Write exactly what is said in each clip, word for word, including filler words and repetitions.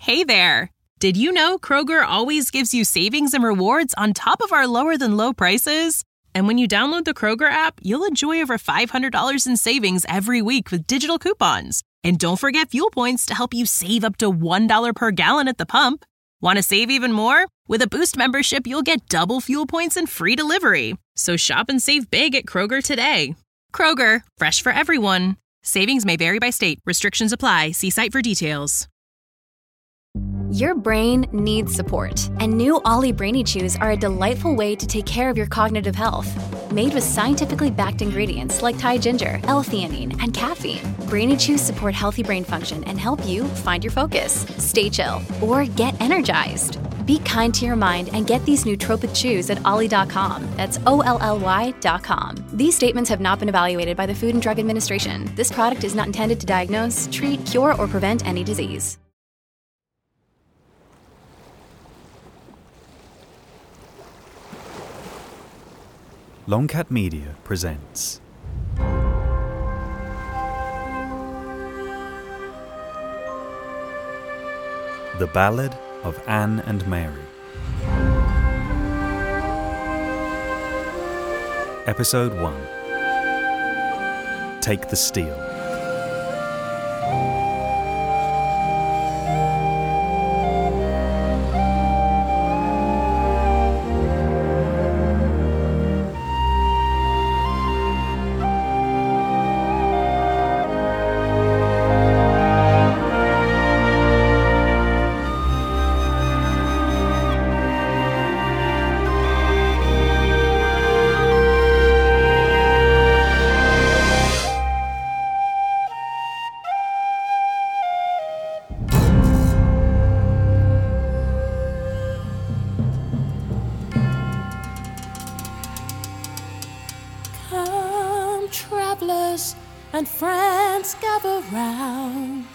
Hey there! Did you know Kroger always gives you savings and rewards on top of our lower-than-low prices? And when you download the Kroger app, you'll enjoy over five hundred dollars in savings every week with digital coupons. And don't forget fuel points to help you save up to one dollar per gallon at the pump. Want to save even more? With a Boost membership, you'll get double fuel points and free delivery. So shop and save big at Kroger today. Kroger, fresh for everyone. Savings may vary by state. Restrictions apply. See site for details. Your brain needs support, and new Ollie Brainy Chews are a delightful way to take care of your cognitive health. Made with scientifically backed ingredients like Thai ginger, L-theanine, and caffeine, Brainy Chews support healthy brain function and help you find your focus, stay chill, or get energized. Be kind to your mind and get these nootropic chews at ollie dot com. That's O L L Y dot com. These statements have not been evaluated by the Food and Drug Administration. This product is not intended to diagnose, treat, cure, or prevent any disease. Longcat Media presents The Ballad of Anne and Mary. Episode one. Take the Steel. Travelers and friends gather round.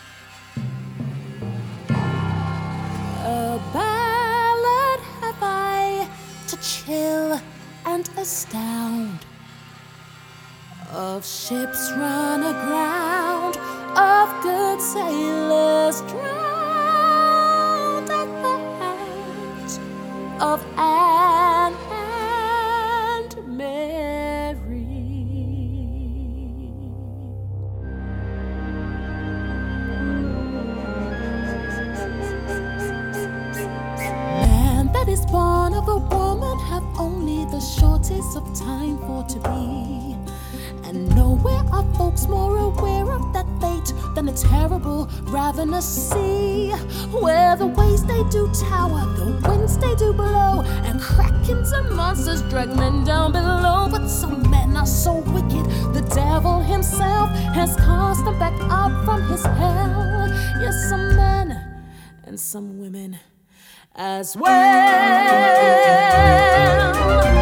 A ballad have I to chill and astound, of ships run aground, of good sailors drowned at the hands of Anne and Mary. Man that is born of a woman have only the shortest of time for to be, and nowhere are folks more aware of that fate than a terrible, ravenous sea, where the waves they do tower, the winds they do blow, and krakens and monsters drag men down below. But some men are so wicked, the devil himself has cast them back up from his hell. Yes, some men and some women as well.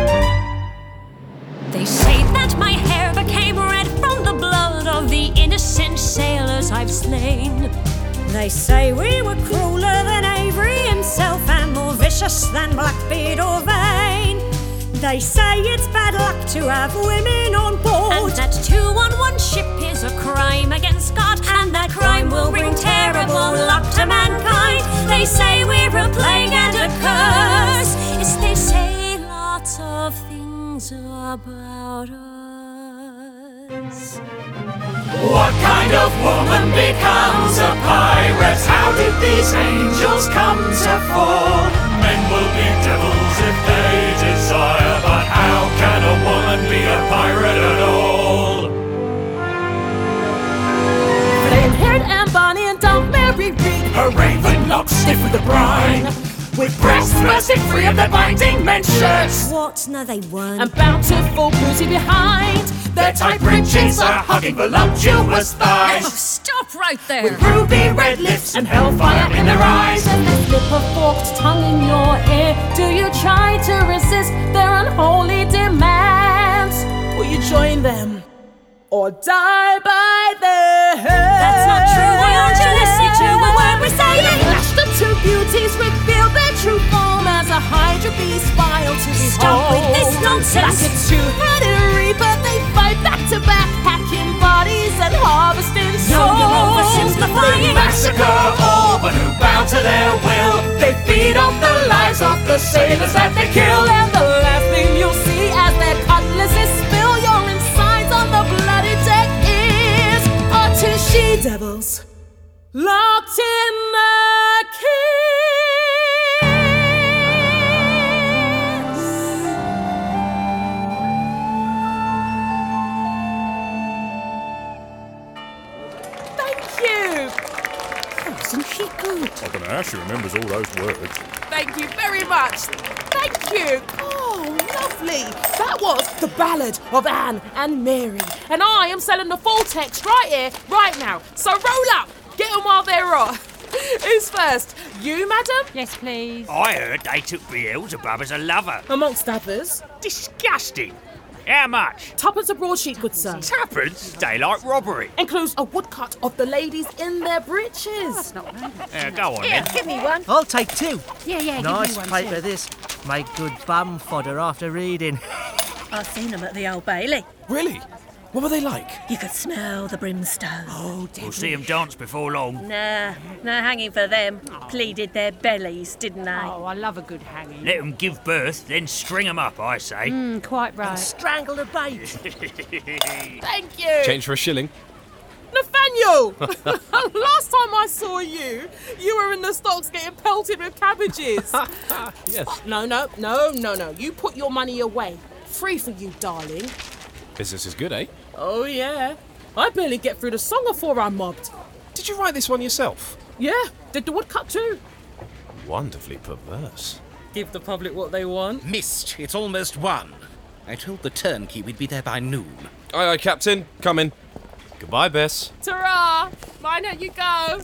They say that my hair became red from the blood of the innocent sailors I've slain. They say we were crueler than Avery himself and more vicious than Blackbeard or Vane. They say it's bad luck to have women on board, and that two on one ship is a crime against God, and that crime will bring terrible luck to mankind. They say we're a plague and a curse. Yes, they say lots of things about us. What kind of woman becomes a pirate? How did these angels come to fall? Men will be devils if they desire, but how can a woman be a pirate at all? Flame-haired Anne Bonny and Dove Mary Reed, Her raven locks stiff with the brine, with breasts bursting free of their binding men's shirts, What? No, they weren't. and bountiful booty behind. their tight breeches are hugging voluptuous Oh, thighs, stop right there. with ruby red lips and hellfire in their eyes. And they slip a forked tongue in your ear. Do you try to resist their unholy demands? Will you join them or die by their hands? That's not true. Why aren't you listening to a word we're saying? Flash the two beauties reveal their true form as a hydra beast vile to behold. Stop with this nonsense. Like a two-headed reaper, they fight back to back, hacking bodies and harvesting souls. No, you're oversimplifying. Massacre all but who bow sailors that they kill. And the last thing you'll see as their cutlasses spill your insides on the bloody deck is our two she-devils locked in the kiss. Thank you. Oh, isn't she good? I don't know how she remembers all those words. Thank you very much. Thank you. Oh, lovely. That was The Ballad of Anne and Mary. And I am selling the full text right here, right now. So roll up. Get them while they're off. Who's first? You, madam? Yes, please. I heard they took Beelzebub as a lover. Amongst others. Disgusting. How much? Tuppence a broadsheet, good sir. Tuppence? Daylight robbery. Includes a woodcut of the ladies in their breeches. That's not bad. Uh, go on Here, then. give me one. I'll take two. Yeah, yeah, Nice give me one. paper, too. this. Make good bum fodder after reading. I've seen them at the Old Bailey. Really? What were they like? You could smell the brimstone. Oh, We'll see them dance before long. Nah, no hanging for them. Pleaded their bellies, didn't they? Oh, I love a good hanging. Let them give birth, then string them up, I say. Mm, quite right. Strangle the bait. thank you. Change for a shilling? Nathaniel! Last time I saw you, you were in the stocks getting pelted with cabbages. Yes. No, no, no, no, no. You put your money away. Free for you, darling. Business is good, eh? Oh, yeah. I barely get through the song before I'm mobbed. Did you write this one yourself? Yeah, did the woodcut too. Wonderfully perverse. Give the public what they want. Missed. It's almost one. I told the turnkey we'd be there by noon. Aye, aye, Captain. Coming. Goodbye, Bess. Ta-ra! Mind how you go.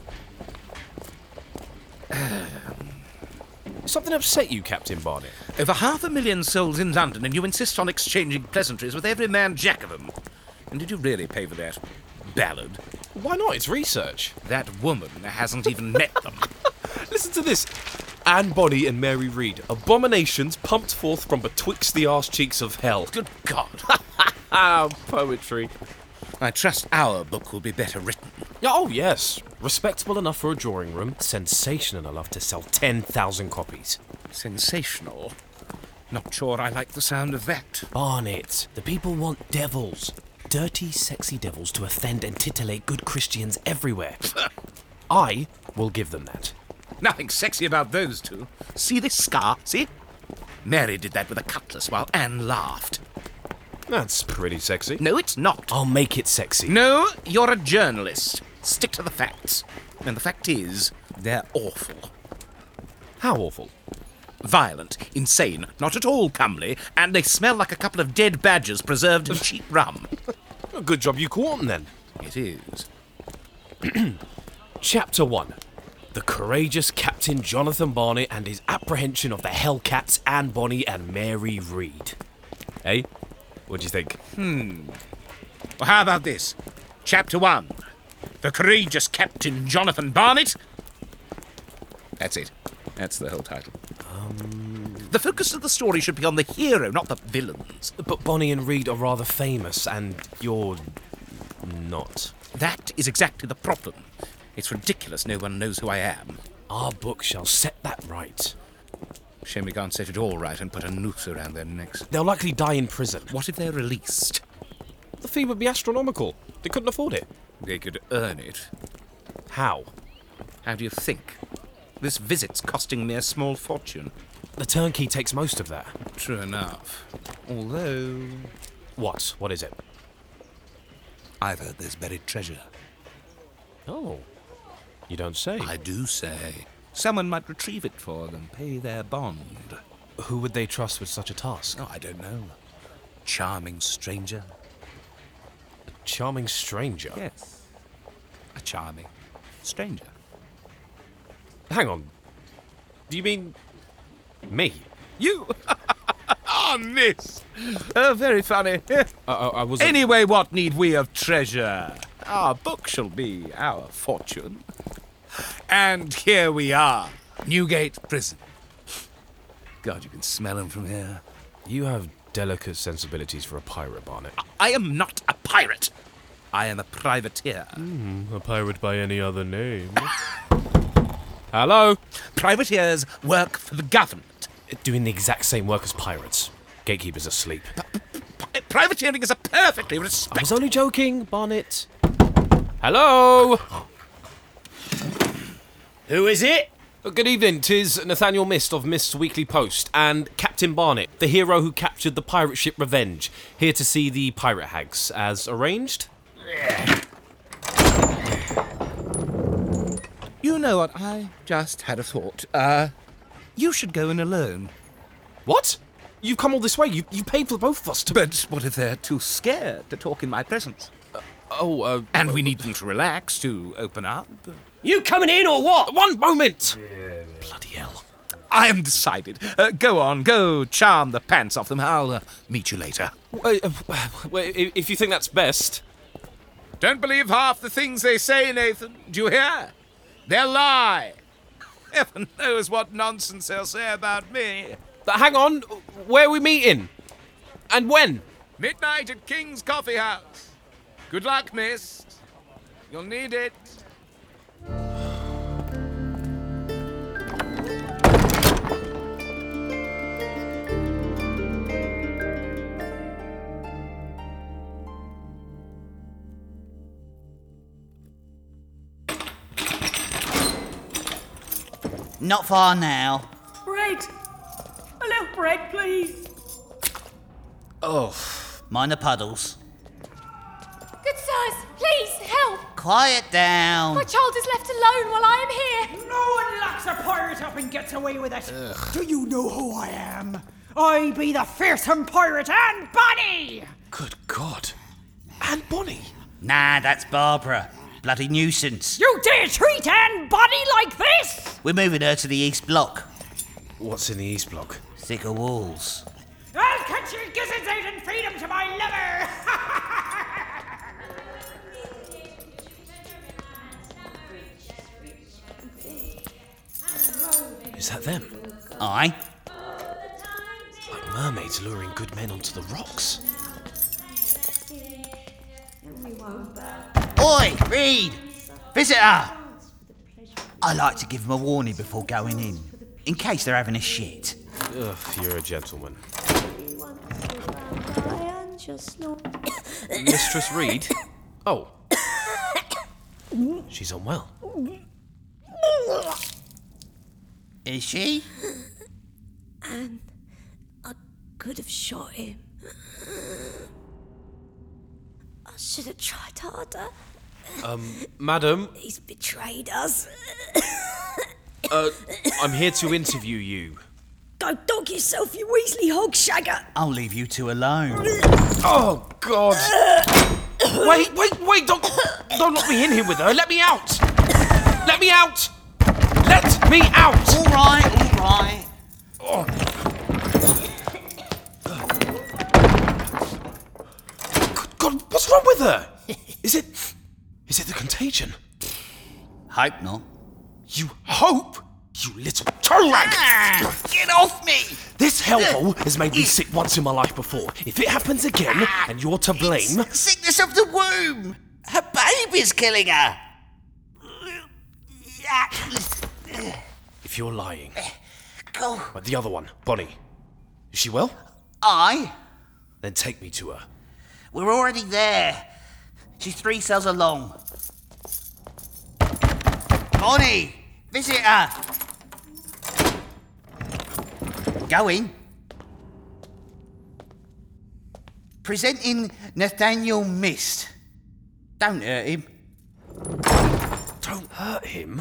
Something upset you, Captain Barnett? Over half a million souls in London, and you insist on exchanging pleasantries with every man jack of them. And did you really pay for that ballad? Why not? It's research. That woman hasn't even met them. Listen to this. Anne Bonny and Mary Read, abominations pumped forth from betwixt the arse cheeks of hell. Good God. Ah, poetry. I trust our book will be better written. Oh, yes. Respectable enough for a drawing room, sensational enough to sell ten thousand copies. Sensational. Not sure I like the sound of that. Barnett, the people want devils. Dirty, sexy devils to offend and titillate good Christians everywhere. I will give them that. Nothing sexy about those two. See this scar? See? Mary did that with a cutlass while Anne laughed. That's pretty sexy. No, it's not. I'll make it sexy. No, you're a journalist. Stick to the facts. And the fact is, they're awful. How awful? Violent, insane, not at all comely, and they smell like a couple of dead badgers preserved in cheap rum. A good job you caught them, then. It is. Chapter one. The courageous Captain Jonathan Barnett and his apprehension of the Hellcats Anne Bonny and Mary Read. Eh? What do you think? Hmm. Well, how about this? Chapter one. The courageous Captain Jonathan Barnett. That's it. That's the whole title. Um... The focus of the story should be on the hero, not the villains. But Bonny and Read are rather famous, and you're not. That is exactly the problem. It's ridiculous no one knows who I am. Our book shall set that right. Shame we can't set it all right and put a noose around their necks. They'll likely die in prison. What if they're released? The fee would be astronomical. They couldn't afford it. They could earn it. How? How do you think? This visit's costing me a small fortune. The turnkey takes most of that. True enough. Although... What? What is it? I've heard there's buried treasure. Oh. You don't say. I do say. Someone might retrieve it for them, pay their bond. Who would they trust with such a task? Oh, I don't know. Charming stranger. A charming stranger? Yes. A charming stranger. Hang on. Do you mean me? You? Oh, miss. Oh, very funny. I, I, I was. Anyway, what need we of treasure? Our book shall be our fortune. And here we are, Newgate Prison. God, you can smell him from here. You have delicate sensibilities for a pirate, Barnett. I am not a pirate. I am a privateer. Mm, a pirate by any other name. Hello? Privateers work for the government. doing the exact same work as pirates. Gatekeeper's asleep. Privateering is a perfectly respectable... I was only joking, Barnett. Hello? Who is it? Good evening, 'tis Nathaniel Mist of Mist's Weekly Post, and Captain Barnett, the hero who captured the pirate ship Revenge, here to see the pirate hags, as arranged. You know what, I just had a thought. Uh, you should go in alone. What? You've come all this way, you, you paid for both of us to... But what if they're too scared to talk in my presence? Uh, oh, uh... And we need them to relax, to open up. You coming in or what? One moment! Yeah. Bloody hell. I am decided. Uh, go on, go charm the pants off them. I'll uh, meet you later. Uh, uh, well, if you think that's best. Don't believe half the things they say, Nathan. Do you hear? They'll lie. Heaven knows what nonsense they'll say about me. But hang on, where are we meeting? And when? Midnight at King's Coffee House. Good luck, Mist. You'll need it. Not far now. Bread! A little bread, please. Oh. Mind the puddles. Good sirs, please, help! Quiet down. My child is left alone while I am here. No one locks a pirate up and gets away with it. Ugh. Do you know who I am? I be the fearsome pirate Anne Bonny! Good God. Anne Bonny? Nah, that's Barbara. Bloody nuisance. You dare treat Anne Bonny like this? We're moving her to the East Block. What's in the East Block? Thicker walls. I'll cut your gizzards out and feed them to my liver! Is that them? Aye. Like mermaids luring good men onto the rocks. Oi, Reed! Visitor! I like to give them a warning before going in, in case they're having a shit. Ugh, you're a gentleman. Mistress Reed? Oh. She's unwell. Is she? And I could have shot him. I should have tried harder. Um, madam? He's betrayed us. uh, I'm here to interview you. Go dog yourself, you Weasley hogshagger! I'll leave you two alone. Oh, God! wait, wait, wait! Don't, don't lock me in here with her. Let me out! Let me out! Let me out! All right, all right. Oh. Good God, what's wrong with her? Is it... Is it the contagion? Hope not. You hope? You little toe-rag! Ah, get off me! This hellhole has made me sick once in my life before. If it happens again, ah, and you're to blame... It's sickness of the womb! Her baby's killing her! If you're lying... Go. But the other one, Bonnie. Is she well? Aye. Then take me to her. We're already there. She's three cells along. Bonnie! Visit her! Going. Presenting Nathaniel Mist. Don't hurt him. Don't hurt him?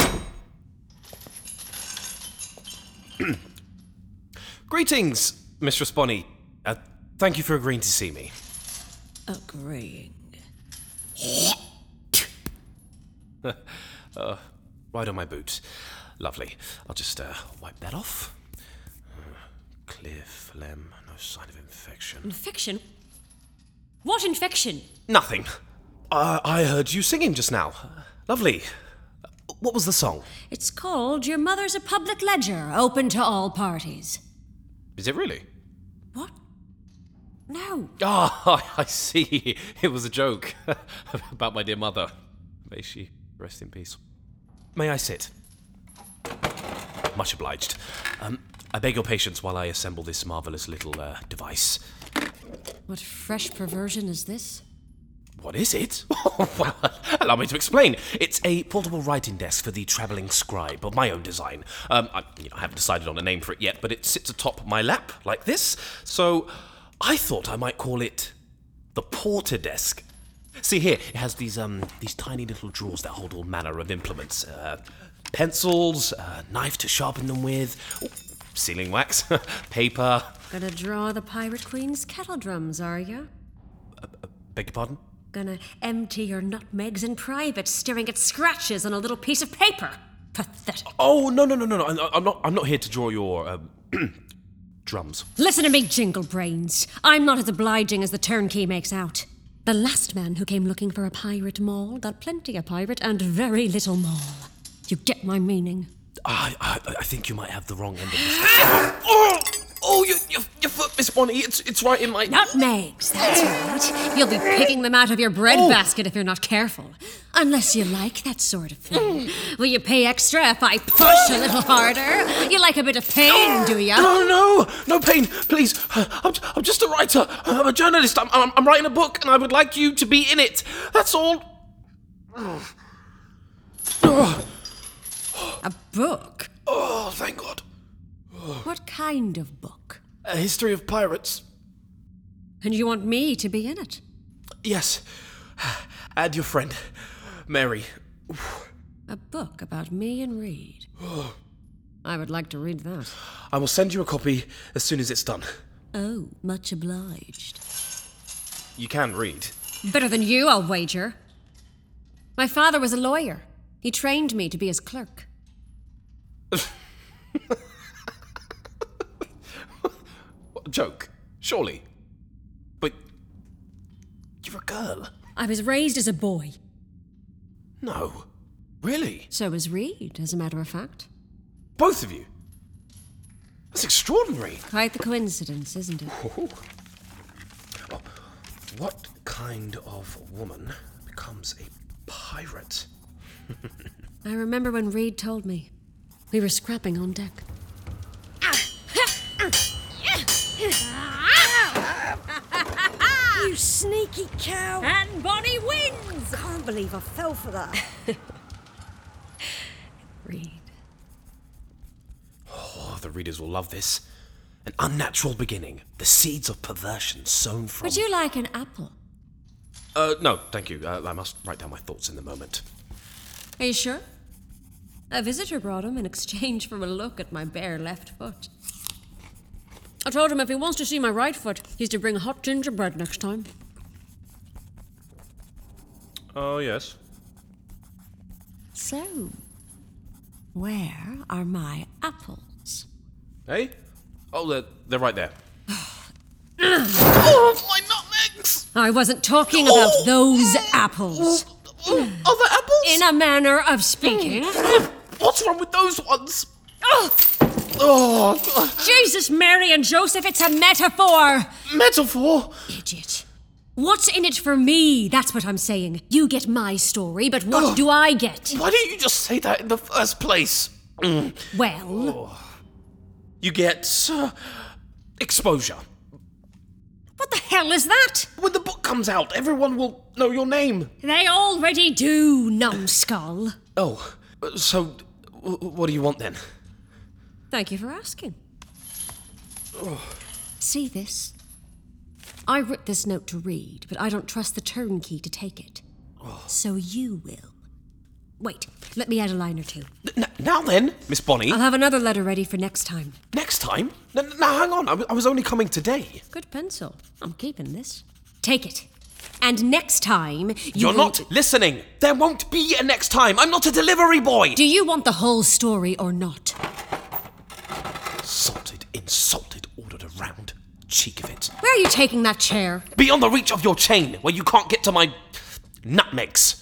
Greetings, Mistress Bonnie. Uh, thank you for agreeing to see me. Agreeing. uh, right on my boots. Lovely. I'll just uh, wipe that off. Uh, clear phlegm, no sign of infection. Infection? What infection? Nothing. Uh, I heard you singing just now. Lovely. What was the song? It's called Your Mother's a Public Ledger, open to all parties. Is it really? What? No. Ah, oh, I see. It was a joke about my dear mother. May she rest in peace. May I sit? Much obliged. Um, I beg your patience while I assemble this marvellous little uh, device. What fresh perversion is this? What is it? Well, allow me to explain. It's a portable writing desk for the travelling scribe of my own design. Um, I, you know, I haven't decided on a name for it yet, but it sits atop my lap, like this. So I thought I might call it the Porter Desk. See here, it has these um these tiny little drawers that hold all manner of implements. Uh, pencils, uh, knife to sharpen them with, oh, sealing wax, paper. Gonna draw the Pirate Queen's kettle drums, are ya? Uh, uh, beg your pardon? Gonna empty your nutmegs in private, staring at scratches on a little piece of paper. Pathetic. Oh, no, no, no, no, no. I'm, I'm not I'm not here to draw your um, drums. Listen to me, Jingle Brains. I'm not as obliging as the turnkey makes out. The last man who came looking for a pirate maul got plenty of pirate and very little maul. You get my meaning? I, I, I think you might have the wrong end of this. oh, oh your, your, your foot, Miss Bonnie. It's it's right in my... Nutmegs, that's right. You'll be picking them out of your bread oh. basket if you're not careful. Unless you like that sort of thing. Will you pay extra if I push a little harder? You like a bit of pain, do ya? No, no, no pain, please. I'm, I'm just a writer. I'm a journalist. I'm, I'm, I'm writing a book, and I would like you to be in it. That's all. A book? Oh, thank God. What kind of book? A history of pirates. And you want me to be in it? Yes. Add your friend, Mary. A book about me and Reed. I would like to read that. I will send you a copy as soon as it's done. Oh, much obliged. You can read. Better than you, I'll wager. My father was a lawyer. He trained me to be his clerk. Joke, surely. But you're a girl. I was raised as a boy. No. Really? So was Reed, as a matter of fact. Both of you? That's extraordinary. Quite the coincidence, isn't it? Oh. Oh. What kind of woman becomes a pirate? I remember when Reed told me. We were scrapping on deck. You sneaky cow! And Bonnie wins! I can't believe I fell for that. Reed. Oh, the readers will love this. An unnatural beginning. The seeds of perversion sown from... Would you like an apple? Uh, no, thank you. Uh, I must write down my thoughts in the moment. Are you sure? A visitor brought him in exchange for a look at my bare left foot. I told him if he wants to see my right foot, he's to bring hot gingerbread next time. Oh, yes. So, where are my apples? Hey? Oh, they're, they're right there. Oh, my nutmegs! I wasn't talking about oh. those apples. Oh, other apples? In a manner of speaking. What's wrong with those ones? Oh. Oh. Jesus, Mary and Joseph, it's a metaphor. Metaphor? Idiot. What's in it for me? That's what I'm saying. You get my story, but what oh. do I get? Why didn't you just say that in the first place? Mm. Well? Oh. You get uh, exposure. What the hell is that? When the book comes out, everyone will know your name. They already do, numbskull. Oh, so w- what do you want then? Thank you for asking. Oh. See this? I wrote this note to Reed, but I don't trust the turnkey to take it. Oh. So you will. Wait, let me add a line or two. N- now then, Miss Bonnie. I'll have another letter ready for next time. Next time? N- now hang on, I, w- I was only coming today. Good pencil. I'm keeping this. Take it. And next time, you You're will... not listening. There won't be a next time. I'm not a delivery boy. Do you want the whole story or not? Salted, insulted, ordered around. Cheek of it. Where are you taking that chair? Beyond the reach of your chain, where you can't get to my nutmegs.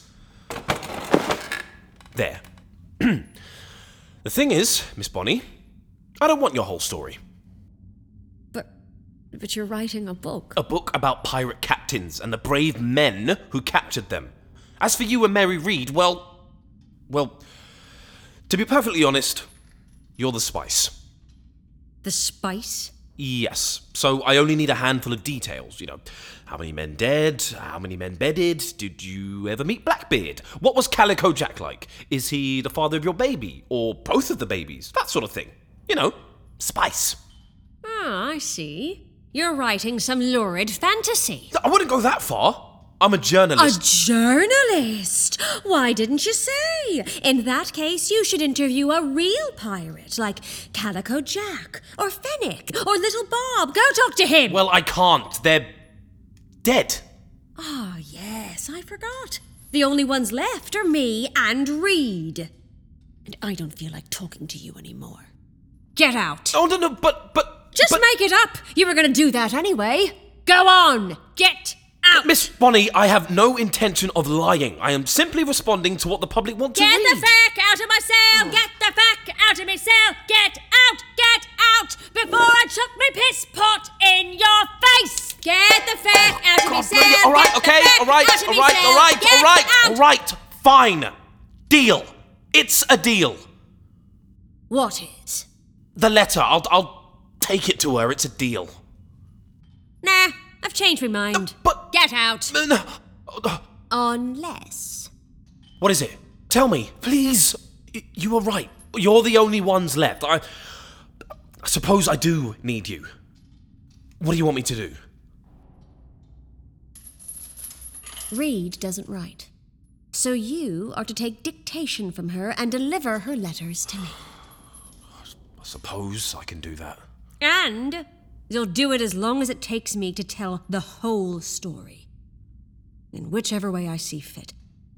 There. The thing is, Miss Bonnie, I don't want your whole story. But, but you're writing a book. A book about pirate captains and the brave men who captured them. As for you and Mary Reed, well, well, to be perfectly honest, you're the spice. The spice? Yes. So I only need a handful of details, you know. How many men dead? How many men bedded? Did you ever meet Blackbeard? What was Calico Jack like? Is he the father of your baby? Or both of the babies? That sort of thing. You know, spice. Ah, I see. You're writing some lurid fantasy. I wouldn't go that far. I'm a journalist. A journalist? Why didn't you say? In that case, you should interview a real pirate, like Calico Jack, or Fennec, or Little Bob. Go talk to him! Well, I can't. They're dead. Ah, yes, I forgot. The only ones left are me and Reed. And I don't feel like talking to you anymore. Get out. Oh, no, no, but, but... Just but... make it up. You were going to do that anyway. Go on. Get out. Miss Bonnie, I have no intention of lying. I am simply responding to what the public want to Get read. the feck out of my cell. Get the feck out of my cell. Get out. Get out before I chuck my piss pot in your face. Get the feck oh, out of my cell. All right, okay, all right, all right, all right, Get all right, out. all right, fine. Deal. It's a deal. What is? The letter. I'll, I'll take it to her. It's a deal. Nah, I've changed my mind. But... Get out. No, no. Unless... What is it? Tell me, please. Y- you are right. You're the only ones left. I... I suppose I do need you. What do you want me to do? Reed doesn't write. So you are to take dictation from her and deliver her letters to me. I suppose I can do that. And you'll do it as long as it takes me to tell the whole story. In whichever way I see fit.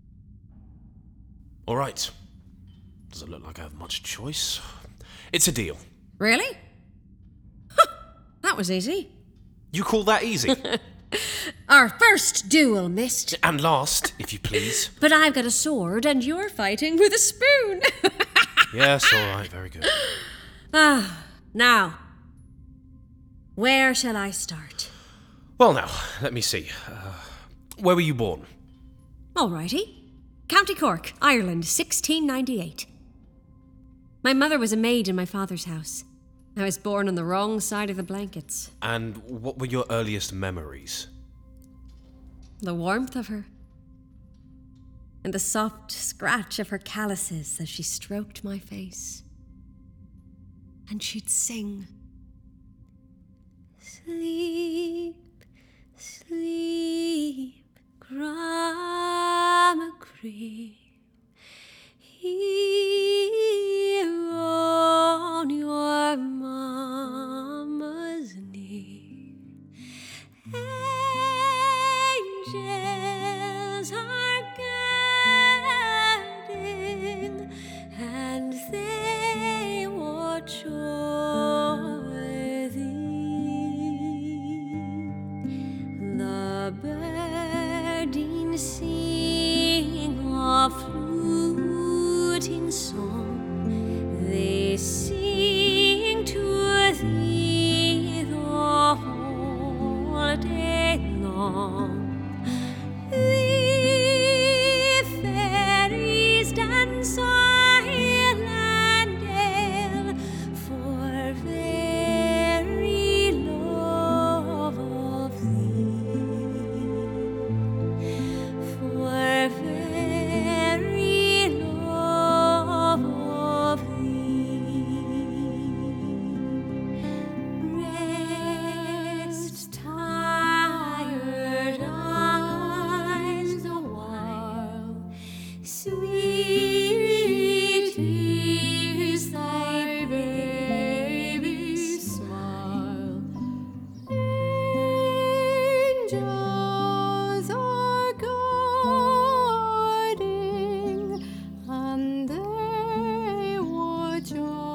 All right. Doesn't look like I have much choice. It's a deal. Really? Huh, that was easy. You call that easy? Our first duel missed. And last, if you please. But I've got a sword and you're fighting with a spoon. Yes, all right, very good. Ah, now, where shall I start? Well, now, let me see. Uh, where were you born? All righty. County Cork, Ireland, sixteen ninety-eight. My mother was a maid in my father's house. I was born on the wrong side of the blankets. And what were your earliest memories? The warmth of her. And the soft scratch of her calluses as she stroked my face. And she'd sing. Sleep, sleep, Grandma Cream. Here on your mama's knee. Angels are guiding, and they watch over thee. The birding sing of fluting song, they sing to thee the whole day long. The fairies dance isle and dale for very love of thee, for very love of thee. Rest tired eyes the while, sweet is thy baby's smile. Angels are guarding, and they watch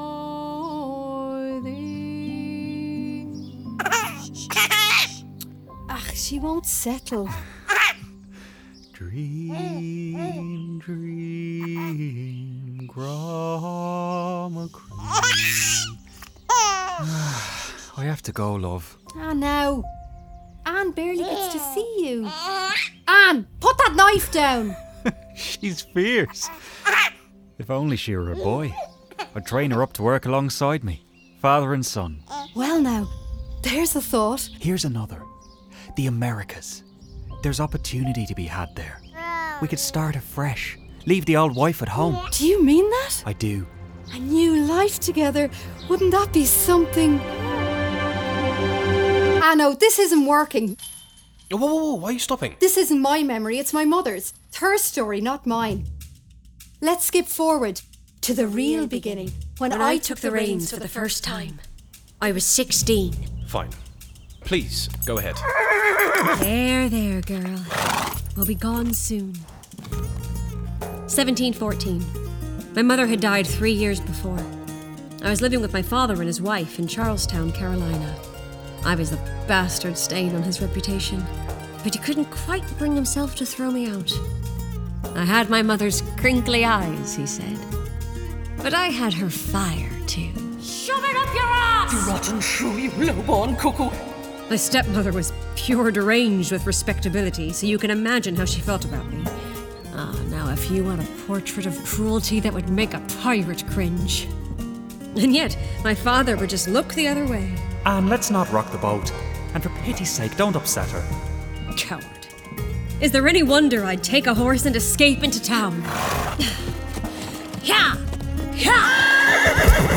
o'er thee. Ach, she won't settle. Dream, dream, Grandma Cream. I have to go, love. Ah, no. Anne barely gets to see you. Anne, put that knife down. She's fierce. If only she were a boy, I'd train her up to work alongside me. Father and son. Well now, there's a thought. Here's another. The Americas. There's opportunity to be had there. We could start afresh. Leave the old wife at home. Do you mean that? I do. A new life together. Wouldn't that be something? Ah no, this isn't working. Whoa, whoa, whoa, why are you stopping? This isn't my memory, it's my mother's. It's her story, not mine. Let's skip forward to the real beginning, when, When I took the reins for the first time. I was sixteen. Fine. Please, go ahead. There, there, girl. We'll be gone soon. seventeen fourteen. My mother had died three years before. I was living with my father and his wife in Charlestown, Carolina. I was the bastard stain on his reputation, but he couldn't quite bring himself to throw me out. I had my mother's crinkly eyes, he said, but I had her fire, too. Shove it up your ass! You rotten shrew, you low-born cuckoo! My stepmother was pure deranged with respectability, so you can imagine how she felt about me. Ah, now if you want a portrait of cruelty that would make a pirate cringe. And yet, my father would just look the other way. Anne, let's not rock the boat. And for pity's sake, don't upset her. Coward. Is there any wonder I'd take a horse and escape into town? Yeah! Yeah!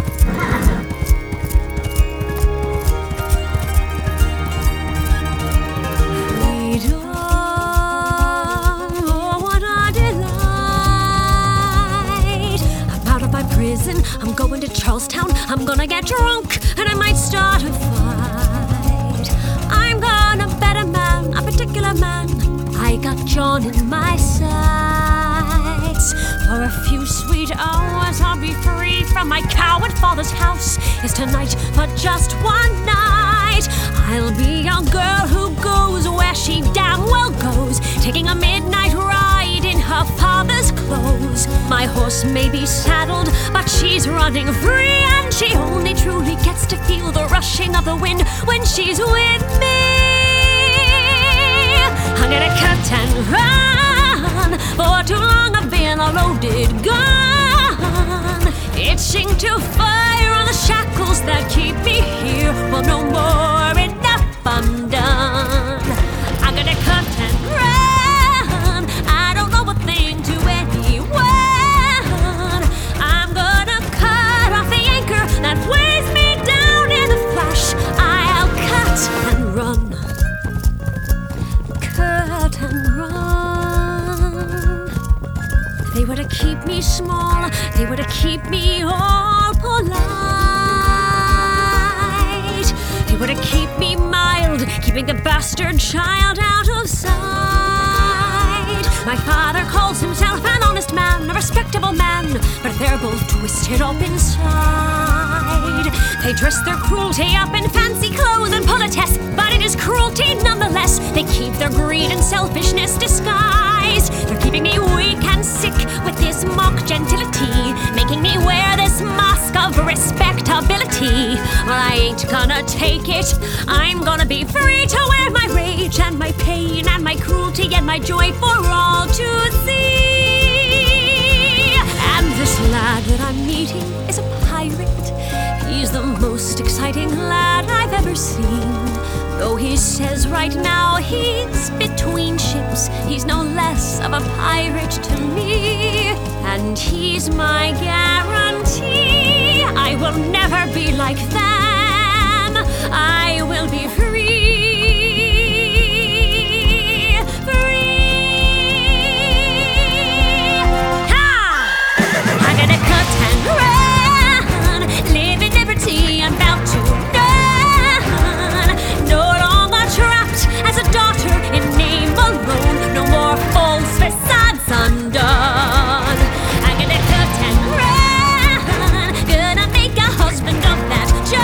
I'm going to Charlestown, I'm gonna get drunk, and I might start a fight. I'm gonna bet a man, a particular man. I got John in my sights. For a few sweet hours I'll be free from my coward father's house. Is tonight but just one night. I'll be a girl who goes where she damn well goes, taking a midnight ride in her father's clothes. My horse may be saddled, but she's running free, and she only truly gets to feel the rushing of the wind when she's with me. I'm gonna cut and run. For too long I've been a loaded gun, itching to fire on the shackles that keep me here. Well, no more, enough, I'm done. I'm gonna cut and run. I don't know a thing to anyone. I'm gonna cut off the anchor that weighs me down in a flash. I'll cut and run. Cut and run. They were to keep me small, they were to keep me all polite. They were to keep me mild, keeping the bastard child out of sight. My father calls himself an honest man, a respectable man, but they're both twisted up inside. They dress their cruelty up in fancy clothes and politesse, but it is cruelty nonetheless. They keep their greed and selfishness disguised. They're keeping me weak and sick with this mock gentility, making me wear this mask of respectability. Well, I ain't gonna take it. I'm gonna be free to wear my rage and my pain and my cruelty and my joy for all to see. And this lad that I'm meeting is a pirate. He's the most exciting lad I've ever seen. Though he says right now he's between ships, he's no less of a pirate to me. And he's my guarantee. I will never be like them. I will be free. Free. Ha! I'm gonna cut and run, live in liberty, I'm about to run. No longer trapped as a daughter in name alone. No more false facades undone. I'm gonna cut and run, gonna make a husband of that John.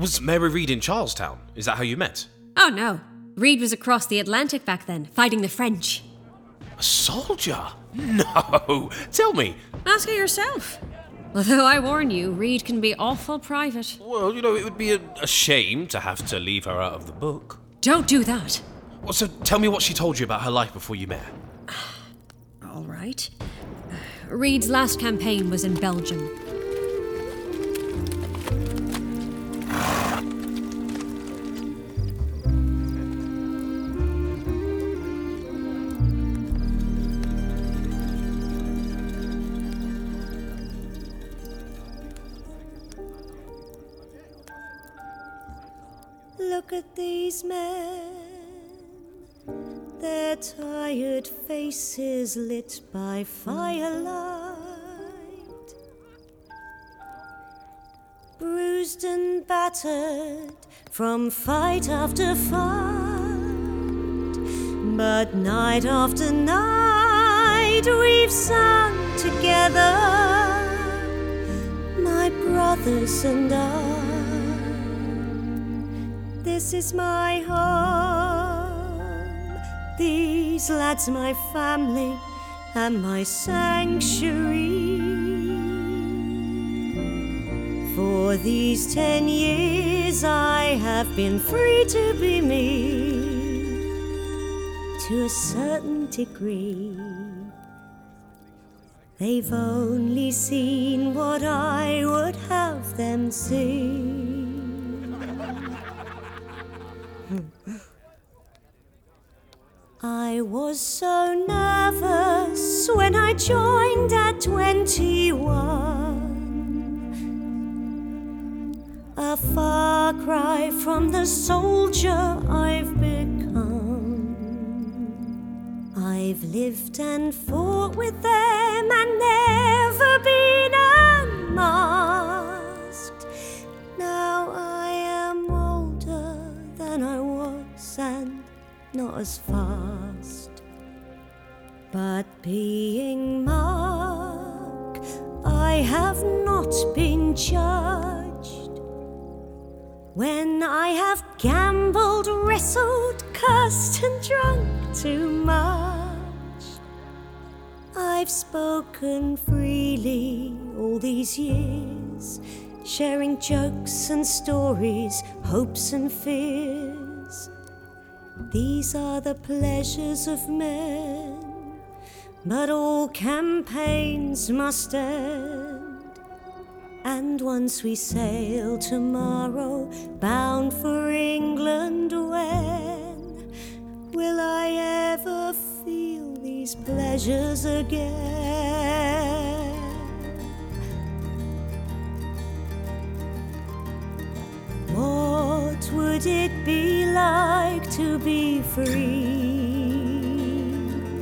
Was Mary Read in Charlestown? Is that how you met? Oh, no. Read was across the Atlantic back then, fighting the French. A soldier? No! Tell me. Ask her yourself. Although I warn you, Read can be awful private. Well, you know, it would be a, a shame to have to leave her out of the book. Don't do that. Well, so tell me what she told you about her life before you met her. All right. Read's last campaign was in Belgium. Look at these men, their tired faces lit by firelight, bruised and battered from fight after fight, but night after night we've sung together, my brothers and I. This is my home, these lads my family and my sanctuary. For these ten years I have been free to be me, to a certain degree. They've only seen what I would have them see. I was so nervous when I joined at twenty-one, a far cry from the soldier I've become. I've lived and fought with them and never been unmasked. Now I am older than I was and not as fast, but being Mark, I have not been judged. When I have gambled, wrestled, cursed and drunk too much, I've spoken freely all these years, sharing jokes and stories, hopes and fears. These are the pleasures of men, but all campaigns must end. And once we sail tomorrow, bound for England, when will I ever feel these pleasures again? What would it be like to be free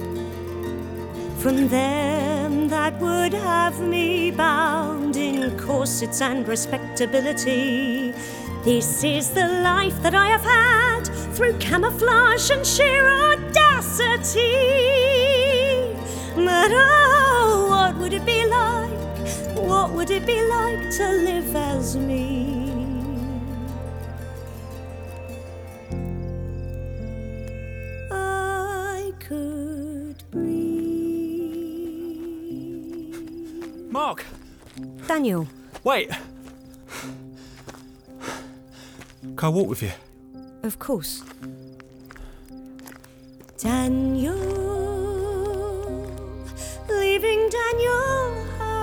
from them that would have me bound in corsets and respectability? This is the life that I have had through camouflage and sheer audacity. But oh, what would it be like? What would it be like to live as me? Mark! Daniel. Wait! Can I walk with you? Of course. Daniel, leaving Daniel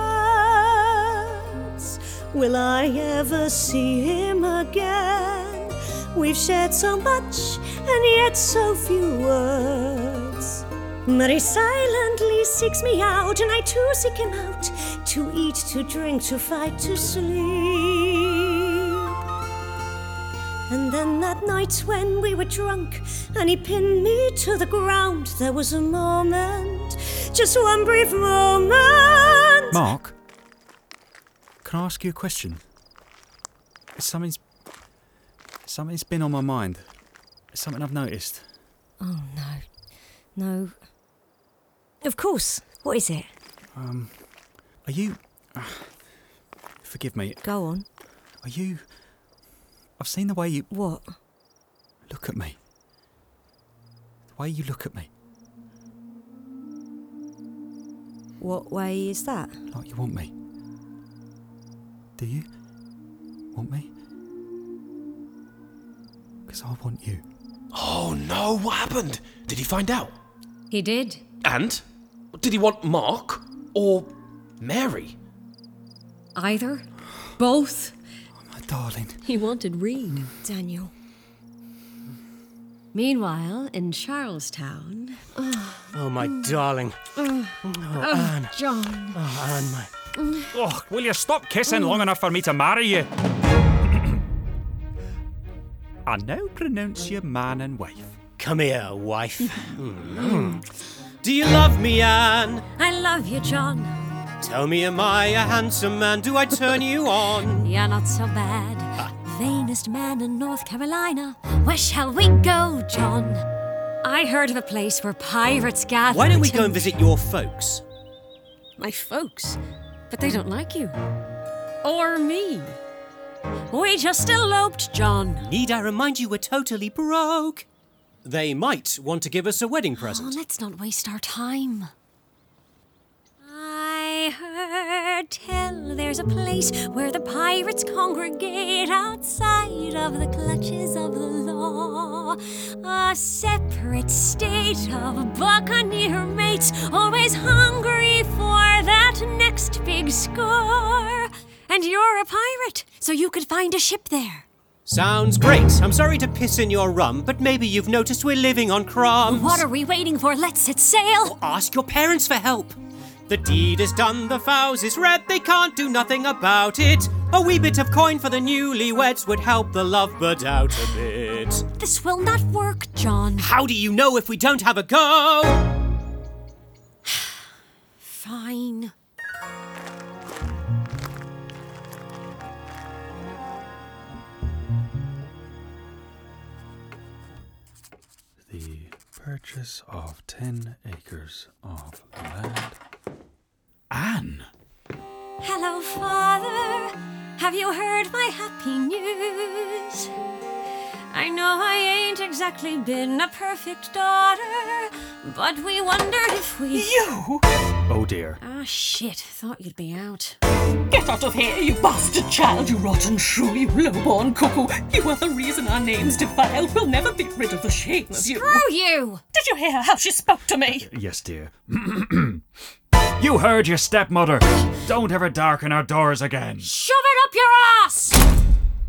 hurts. Will I ever see him again? We've shared so much and yet so few words. But he silently seeks me out, and I too seek him out, to eat, to drink, to fight, to sleep. And then that night when we were drunk and he pinned me to the ground, there was a moment, just one brief moment. Mark, can I ask you a question? Something's... Something's been on my mind. It's something I've noticed. Oh, no. No. Of course. What is it? Um, are you... Uh, forgive me. Go on. Are you... I've seen the way you... What? Look at me. The way you look at me. What way is that? Like you want me. Do you? Want me? Because I want you. Oh no, what happened? Did he find out? He did. And? Did he want Mark? Or Mary? Either. Both. Oh, my darling. He wanted Reed, Daniel. Meanwhile, in Charlestown... Oh, my darling. Oh, Oh, Anne. John. Oh, Anne, my... Oh, will you stop kissing long enough for me to marry you? I now pronounce you man and wife. Come here, wife. Mm. Do you love me, Anne? I love you, John. Tell me, am I a handsome man? Do I turn you on? You're not so bad. Vainest man in North Carolina. Where shall we go, John? I heard of a place where pirates gather. Why don't we to- go and visit your folks? My folks? But they don't like you. Or me. We just eloped, John. Need I remind you we're totally broke? They might want to give us a wedding present. Oh, let's not waste our time. I heard tell there's a place where the pirates congregate outside of the clutches of the law. A separate state of buccaneer mates, always hungry for that next big score. And you're a pirate, so you could find a ship there. Sounds great. I'm sorry to piss in your rum, but maybe you've noticed we're living on crumbs. What are we waiting for? Let's set sail. Or ask your parents for help. The deed is done, the vows is read, they can't do nothing about it. A wee bit of coin for the newlyweds would help the lovebird out a bit. This will not work, John. How do you know if we don't have a go? Fine. The purchase of ten acres of land. Anne! Hello, Father. Have you heard my happy news? I know I ain't exactly been a perfect daughter, but we wondered if we... You? Oh dear. Ah, shit. Thought you'd be out. Get out of here, you bastard child, you rotten shrew, you low-born cuckoo. You are the reason our name's defiled. We'll never be rid of the shame of you. Screw you! Did you hear how she spoke to me? Yes, dear. You heard your stepmother. Don't ever darken our doors again. Shove it up your ass!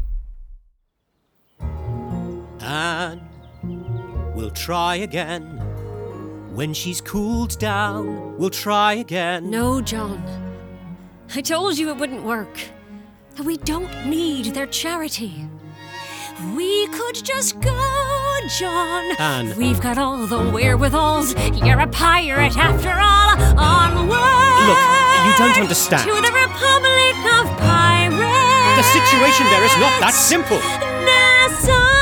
And we'll try again. When she's cooled down, we'll try again. No, John. I told you it wouldn't work. We don't need their charity. We could just go, John. Anne. We've got all the wherewithals. You're a pirate after all. Onward! Look, you don't understand. To the Republic of Pirates. The situation there is not that simple. Nassau.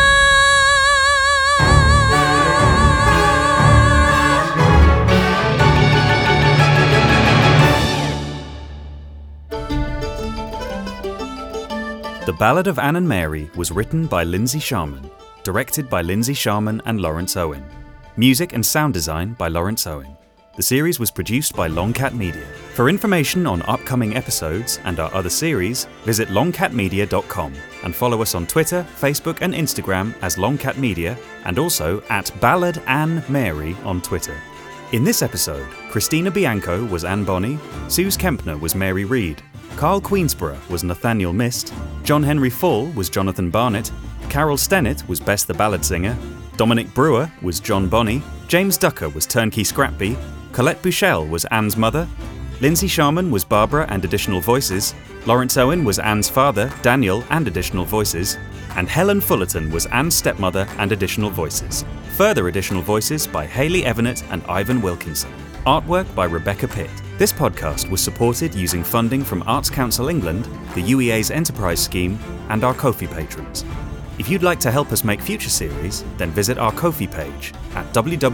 The Ballad of Anne and Mary was written by Lindsay Sharman, directed by Lindsay Sharman and Lawrence Owen. Music and sound design by Lawrence Owen. The series was produced by Longcat Media. For information on upcoming episodes and our other series, visit longcat media dot com and follow us on Twitter, Facebook and Instagram as Longcat Media and also at Ballad Anne Mary on Twitter. In this episode, Christina Bianco was Anne Bonny, Suze Kempner was Mary Reed, Carl Queensborough was Nathaniel Mist, John Henry Fall was Jonathan Barnett, Carol Stennett was Bess the Ballad Singer, Dominic Brewer was John Bonny, James Ducker was Turnkey Scrapby, Colette Bushell was Anne's mother, Lindsay Sharman was Barbara and additional voices, Lawrence Owen was Anne's father, Daniel, and additional voices, and Helen Fullerton was Anne's stepmother and additional voices. Further additional voices by Hayley Evanet and Ivan Wilkinson. Artwork by Rebecca Pitt. This podcast was supported using funding from Arts Council England, the U E A's Enterprise Scheme, and our Ko-fi patrons. If you'd like to help us make future series, then visit our Ko-fi page at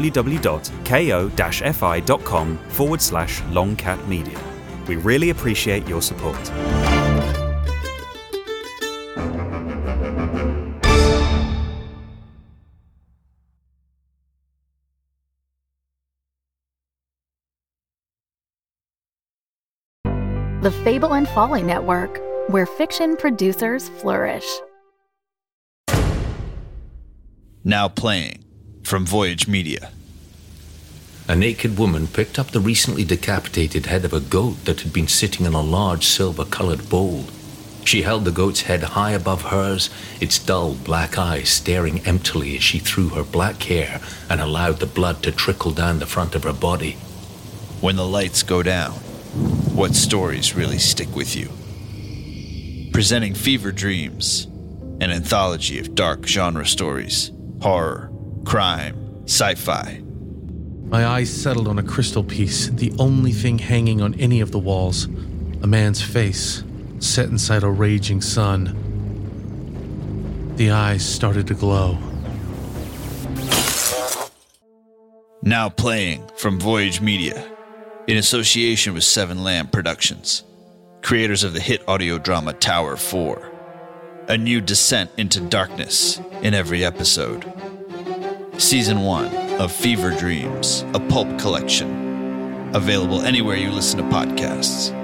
www.ko-fi.com forward slash longcatmedia. We really appreciate your support. the Fable and Folly Network, where fiction producers flourish. Now playing from Voyage Media. A naked woman picked up the recently decapitated head of a goat that had been sitting in a large silver-colored bowl. She held the goat's head high above hers, its dull black eyes staring emptily as she threw her black hair and allowed the blood to trickle down the front of her body. When the lights go down, what stories really stick with you? Presenting Fever Dreams, an anthology of dark genre stories, horror, crime, sci-fi. My eyes settled on a crystal piece, the only thing hanging on any of the walls. A man's face, set inside a raging sun. The eyes started to glow. Now playing from Voyage Media, in association with Seven Lamb Productions, creators of the hit audio drama Tower four. A new descent into darkness in every episode. Season one of Fever Dreams, a pulp collection. Available anywhere you listen to podcasts.